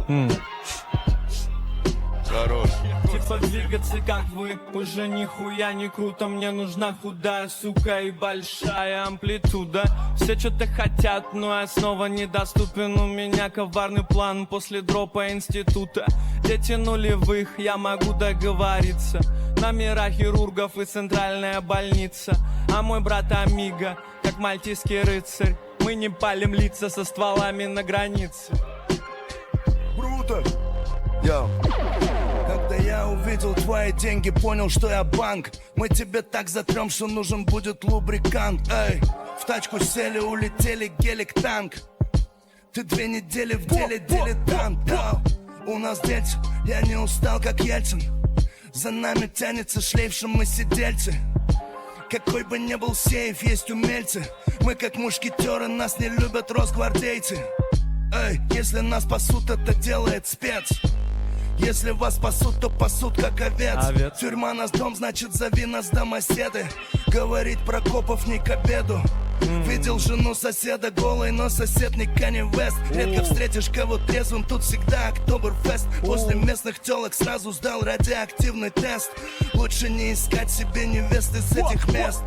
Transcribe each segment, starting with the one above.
Хорош. Типа двигаться как вы, уже нихуя не круто. Мне нужна худая сука и большая амплитуда. Все что-то хотят, но я снова недоступен. У меня коварный план после дропа института. Дети нулевых, я могу договориться. Номера хирургов и центральная больница. А мой брат Амиго, как мальтийский рыцарь. Мы не палим лица со стволами на границе. Круто! Йоу. Когда я увидел твои деньги, понял, что я банк. Мы тебе так затрем, что нужен будет лубрикант. Эй, в тачку сели, улетели, гелик, танк. Ты 2 недели в деле, дилетант. Да. У нас дельцы, я не устал, как Ельцин. За нами тянется шлейф, что мы сидельцы. Какой бы ни был сейф, есть умельцы. Мы как мушкетеры, нас не любят росгвардейцы. Эй, если нас пасут, это делает спец. Если вас пасут, то пасут как овец. Тюрьма нас дом, значит зови нас домоседы. Говорить про копов не к обеду. Видел жену соседа голой, но сосед не Канье Вест. Редко встретишь кого трезвым, тут всегда Октоберфест. После местных телок сразу сдал радиоактивный тест. Лучше не искать себе невесты с этих мест.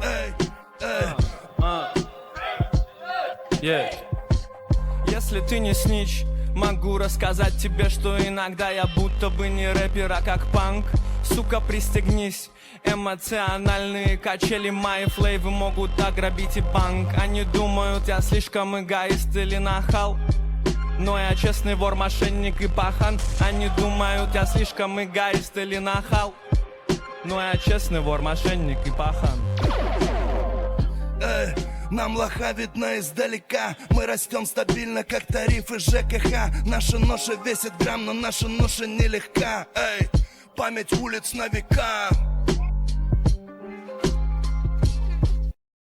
Если ты не снич, могу рассказать тебе, что иногда я будто бы не рэпер, а как панк. Сука, пристегнись. Эмоциональные качели, мои флейвы могут ограбить и банк. Они думают, я слишком эгоист или нахал, но я честный вор, мошенник и пахан. Они думают, я слишком эгоист или нахал, но я честный вор, мошенник и пахан. Нам лоха видно издалека. Мы растем стабильно, как тарифы ЖКХ. Наша ноша весит грамм, но наша ноша нелегка. Эй, память улиц на века.